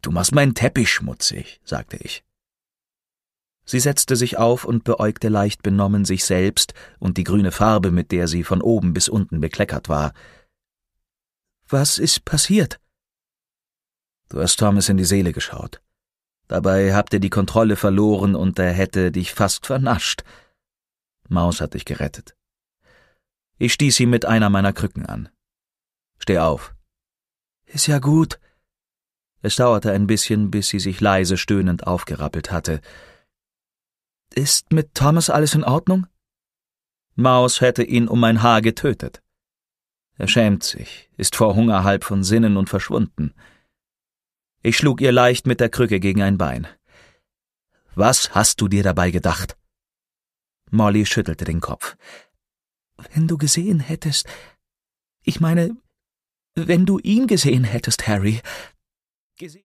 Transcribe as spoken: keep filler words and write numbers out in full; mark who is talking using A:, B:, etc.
A: »Du machst meinen Teppich schmutzig«, sagte ich. Sie setzte sich auf und beäugte leicht benommen sich selbst und die grüne Farbe, mit der sie von oben bis unten bekleckert war. »Was ist passiert?« »Du hast Thomas in die Seele geschaut. Dabei habt ihr die Kontrolle verloren und er hätte dich fast vernascht. Maus hat dich gerettet.« Ich stieß sie mit einer meiner Krücken an. »Steh auf.« »Ist ja gut.« Es dauerte ein bisschen, bis sie sich leise stöhnend aufgerappelt hatte. »Ist mit Thomas alles in Ordnung?« Maus hätte ihn um ein Haar getötet. Er schämt sich, ist vor Hunger halb von Sinnen und verschwunden. Ich schlug ihr leicht mit der Krücke gegen ein Bein. »Was hast du dir dabei gedacht?« Molly schüttelte den Kopf. »Wenn du gesehen hättest... Ich meine, wenn du ihn gesehen hättest, Harry...